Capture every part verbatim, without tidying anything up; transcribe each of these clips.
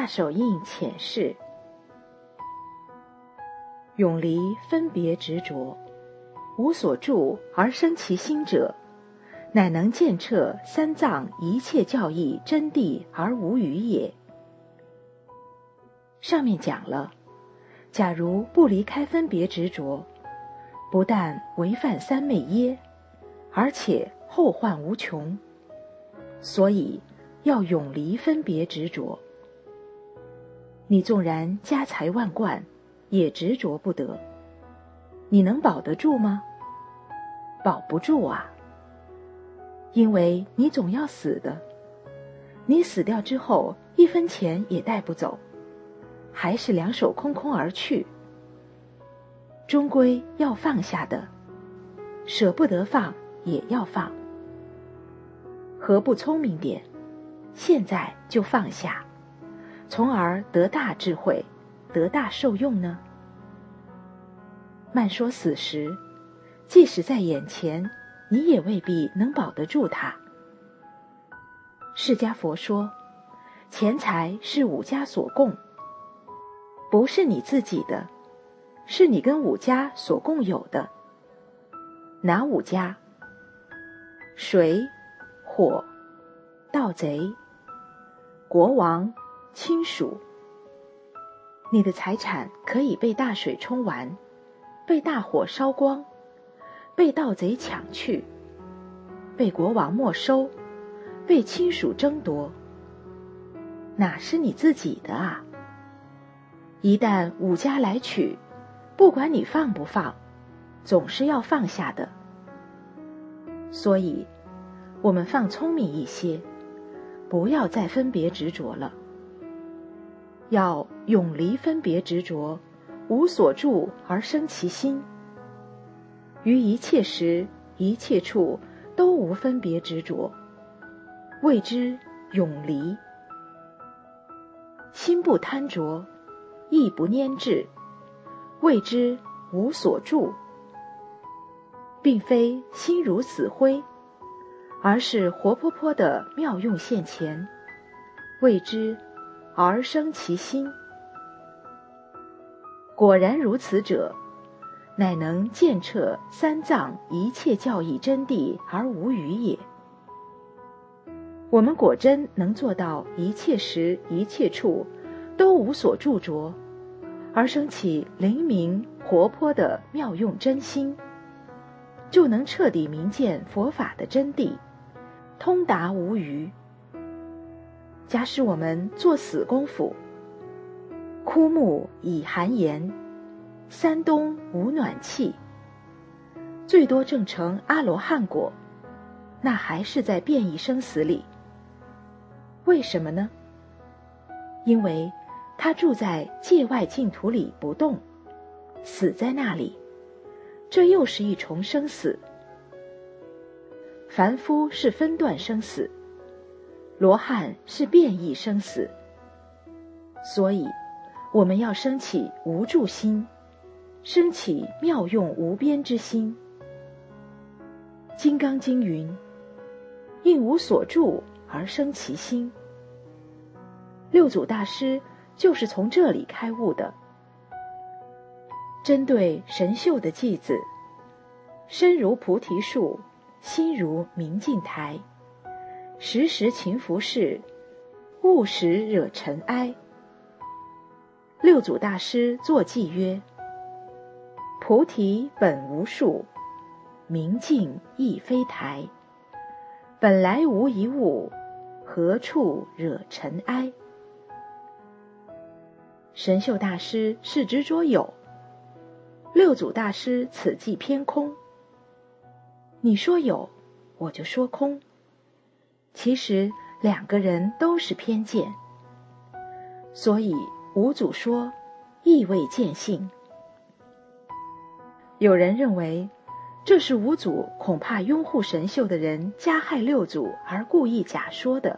大手印浅释。永离分别执着，无所住而生其心者，乃能见彻三藏一切教义真谛而无余也。上面讲了，假如不离开分别执着，不但违犯三昧耶，而且后患无穷，所以要永离分别执着。你纵然家财万贯，也执着不得，你能保得住吗？保不住啊，因为你总要死的，你死掉之后，一分钱也带不走，还是两手空空而去。终归要放下的，舍不得放也要放。何不聪明点，现在就放下，从而得大智慧，得大受用呢？慢说死时，即使在眼前，你也未必能保得住它。释迦佛说，钱财是五家所供，不是你自己的，是你跟五家所共有的。哪五家？水、火、盗贼、国王、亲属。你的财产可以被大水冲完，被大火烧光，被盗贼抢去，被国王没收，被亲属争夺，哪是你自己的啊？一旦五家来取，不管你放不放，总是要放下的。所以我们放聪明一些，不要再分别执着了，要永离分别执着，无所住而生其心。于一切时一切处都无分别执着，谓之永离。心不贪着，意不粘滞，谓之无所住。并非心如死灰，而是活泼泼的妙用现前，谓之而生其心。果然如此者，乃能见彻三藏一切教义真谛而无余也。我们果真能做到一切时一切处都无所住着，而生起灵明活泼的妙用真心，就能彻底明见佛法的真谛，通达无余。假使我们做死功夫，枯木已寒炎，山冬无暖气，最多证成阿罗汉果，那还是在变异生死里。为什么呢？因为他住在界外净土里不动，死在那里，这又是一重生死。凡夫是分段生死，罗汉是变异生死。所以我们要生起无住心，生起妙用无边之心。金刚经云，应无所住而生其心。六祖大师就是从这里开悟的。针对神秀的偈子，身如菩提树，心如明镜台，时时勤拂拭，勿使惹尘埃。六祖大师作偈曰，菩提本无树，明镜亦非台，本来无一物，何处惹尘埃。神秀大师是执着有，六祖大师此偈偏空。你说有，我就说空，其实两个人都是偏见。所以五祖说亦未见性。有人认为这是五祖恐怕拥护神秀的人加害六祖而故意假说的。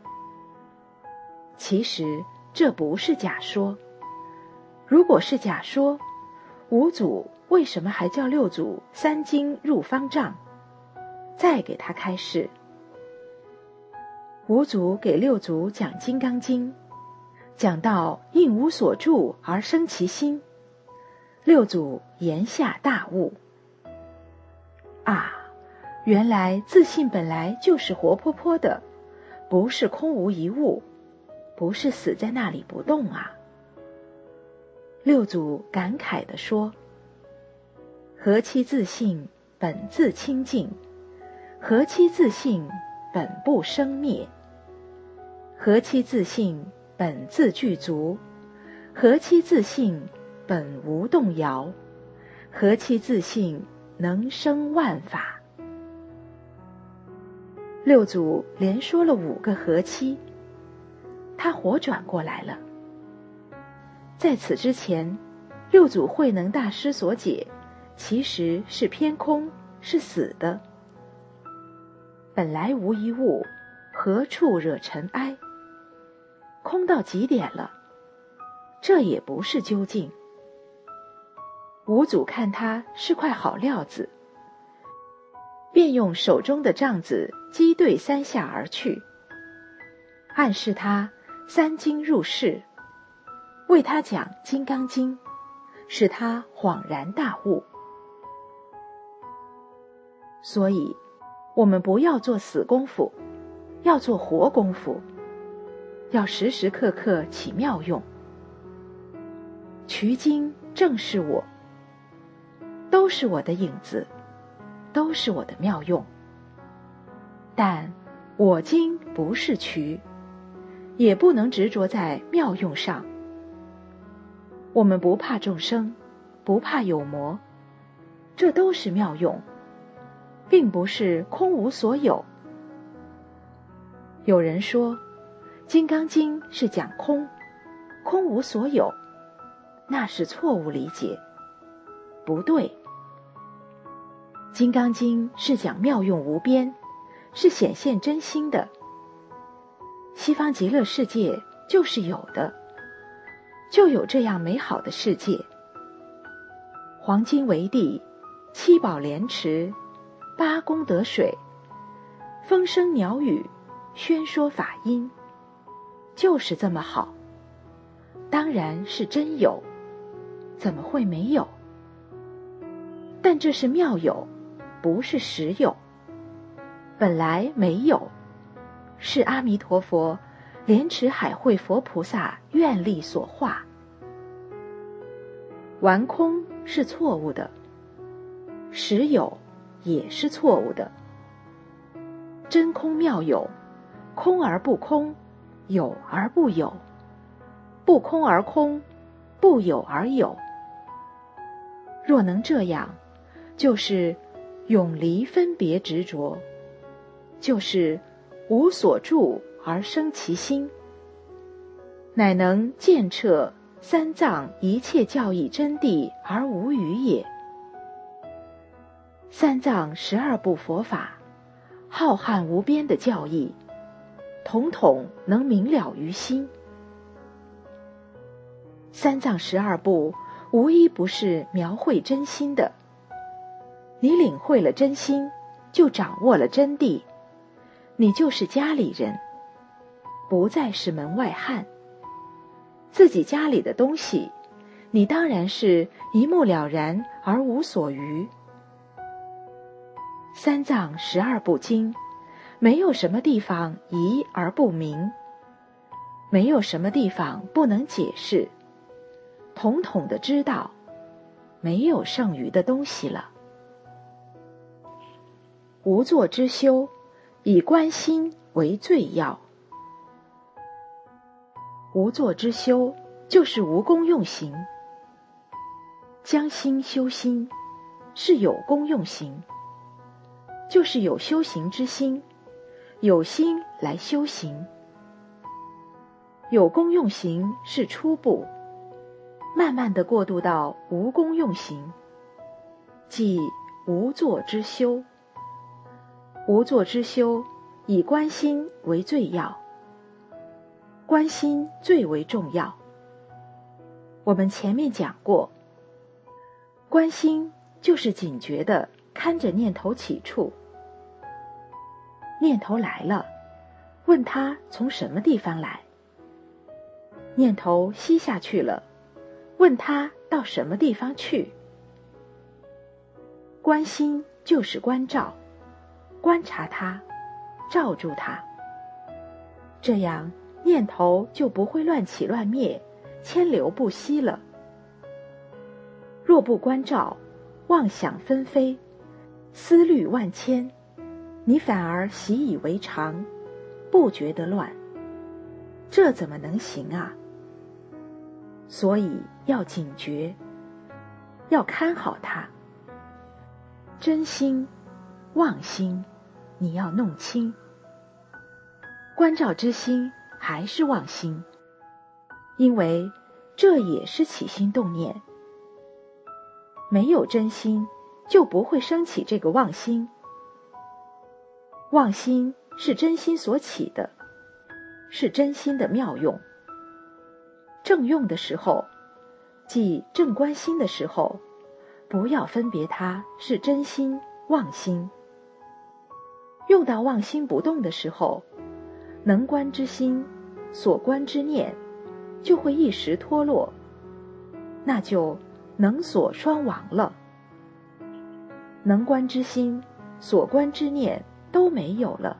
其实这不是假说，如果是假说，五祖为什么还叫六祖三经入方丈，再给他开示？五祖给六祖讲金刚经， 讲到应无所住而生其心，六祖言下大悟。啊，原来自信本来就是活泼泼的，不是空无一物，不是死在那里不动啊。六祖感慨地说：何其自信本自清净，何其自信本不生灭，何其自信本自具足，何其自信本无动摇，何其自信能生万法。六祖连说了五个何期，他活转过来了。在此之前，六祖慧能大师所解其实是偏空，是死的。本来无一物，何处惹尘埃？空到极点了，这也不是究竟。五祖看他是块好料子，便用手中的杖子击对三下而去，暗示他三经入室，为他讲《金刚经》，使他恍然大悟。所以我们不要做死功夫，要做活功夫，要时时刻刻起妙用。取经正是我，都是我的影子，都是我的妙用。但我今不是渠，也不能执着在妙用上。我们不怕众生，不怕有魔，这都是妙用，并不是空无所有。有人说《金刚经》是讲空，空无所有，那是错误理解，不对。《金刚经》是讲妙用无边，是显现真心的。西方极乐世界就是有的，就有这样美好的世界。黄金为地，七宝莲池，八功德水，风声鸟语，宣说法音，就是这么好。当然是真有，怎么会没有？但这是妙有，不是实有。本来没有，是阿弥陀佛莲池海会佛菩萨愿力所化。玩空是错误的，实有也是错误的。真空妙有，空而不空，有而不有，不空而空，不有而有。若能这样，就是永离分别执着，就是无所住而生其心，乃能见彻三藏一切教义真谛而无余也。三藏十二部佛法，浩瀚无边的教义，统统能明了于心。三藏十二部无一不是描绘真心的。你领会了真心，就掌握了真谛，你就是家里人，不再是门外汉。自己家里的东西，你当然是一目了然而无所余。三藏十二部经，没有什么地方疑而不明，没有什么地方不能解释，统统的知道，没有剩余的东西了。无作之修，以观心为最要。无作之修，就是无功用行。将心修心，是有功用行，就是有修行之心，有心来修行。有功用行是初步，慢慢的过渡到无功用行，即无作之修。无作之修，以观心为最要。观心最为重要。我们前面讲过，观心就是警觉的看着念头起处。念头来了，问他从什么地方来。 念头吸下去了，问他到什么地方去？观心就是关照，观察它，照住它，这样念头就不会乱起乱灭，千流不息了。若不关照，妄想纷飞，思虑万千，你反而习以为常，不觉得乱，这怎么能行啊？所以要警觉，要看好它。真心、妄心，你要弄清。关照之心还是妄心，因为这也是起心动念。没有真心，就不会升起这个妄心。妄心是真心所起的，是真心的妙用。正用的时候，即正观心的时候，不要分别它是真心、妄心。用到妄心不动的时候，能观之心、所观之念就会一时脱落，那就能所双亡了。能观之心、所观之念都没有了。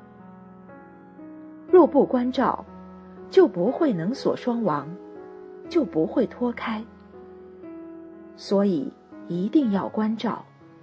若不关照，就不会能所双亡，就不会脱开。所以一定要关照。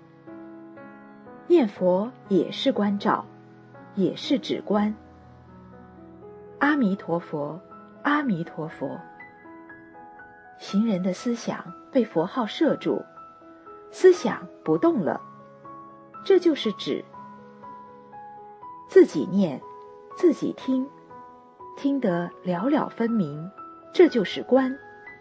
念佛也是关照，也是止观。阿弥陀佛，阿弥陀佛。行人的思想被佛号摄住，思想不动了，这就是止。自己念，自己听，听得了了分明，这就是观。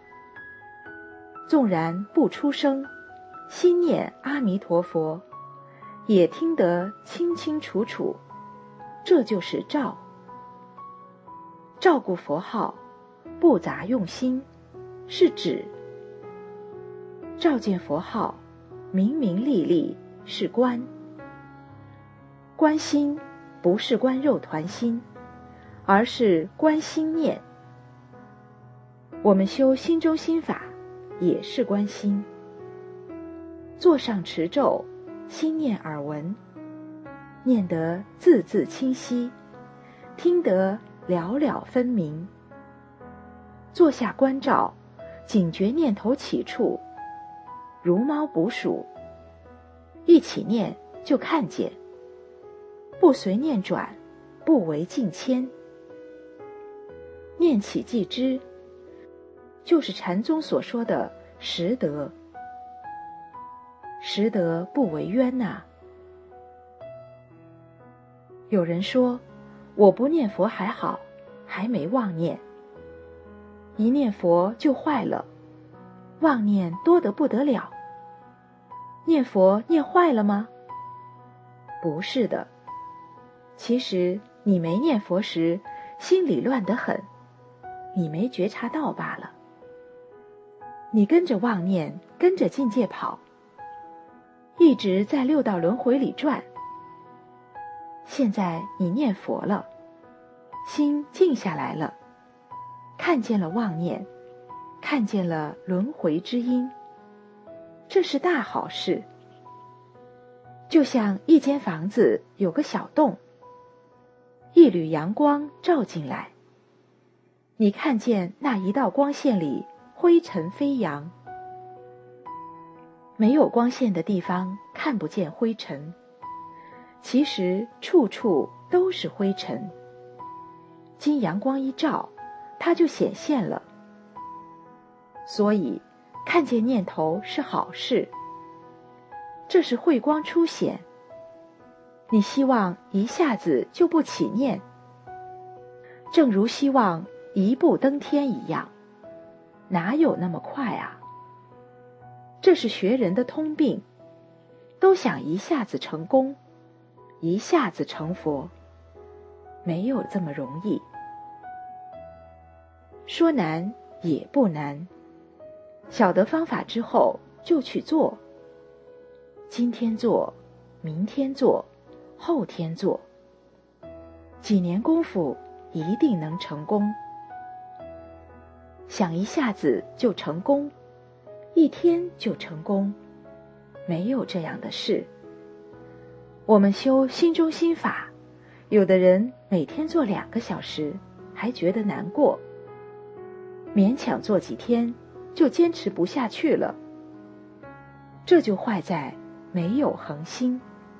纵然不出声，心念阿弥陀佛，也听得清清楚楚，这就是照。照顾佛号，不杂用心，是止。照见佛号，明明历历，是观。观心不是观肉团心，而是观心念。我们修心中心法，也是观心。坐上持咒，心念耳闻，念得字字清晰，听得了了分明。坐下关照，警觉念头起处，如猫捕鼠，一起念就看见，不随念转，不为境迁。念起即知，就是禅宗所说的识得。识得不为冤呐、啊。有人说，我不念佛还好，还没妄念。一念佛就坏了，妄念多得不得了。念佛念坏了吗？不是的，其实你没念佛时，心里乱得很，你没觉察到罢了。你跟着妄念，跟着境界跑，一直在六道轮回里转。现在你念佛了，心静下来了，看见了妄念，看见了轮回之因，这是大好事。就像一间房子有个小洞，一缕阳光照进来，你看见那一道光线里灰尘飞扬。没有光线的地方看不见灰尘，其实处处都是灰尘。经阳光一照，它就显现了。所以看见念头是好事，这是慧光出显。你希望一下子就不起念，正如希望一步登天一样，哪有那么快啊？这是学人的通病，都想一下子成功，一下子成佛，没有这么容易。说难也不难，晓得方法之后就去做。今天做，明天做，后天做，几年功夫一定能成功。 想一下子就成功，一天就成功，没有这样的事。我们修心中心法，有的人每天做两个小时还觉得难过，勉强做几天就坚持不下去了，这就坏在没有恒心。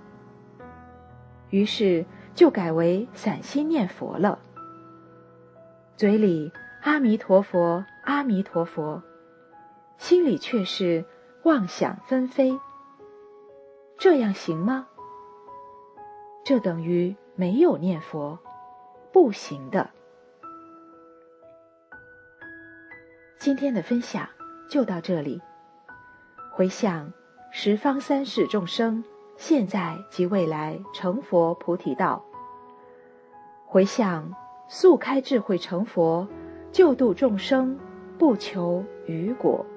于是就改为散心念佛了，嘴里阿弥陀佛阿弥陀佛，心里却是妄想纷飞。这样行吗？这等于没有念佛，不行的。今天的分享就到这里。回向十方三世众生，现在及未来成佛菩提道。回向速开智慧成佛，救度众生，不求余果。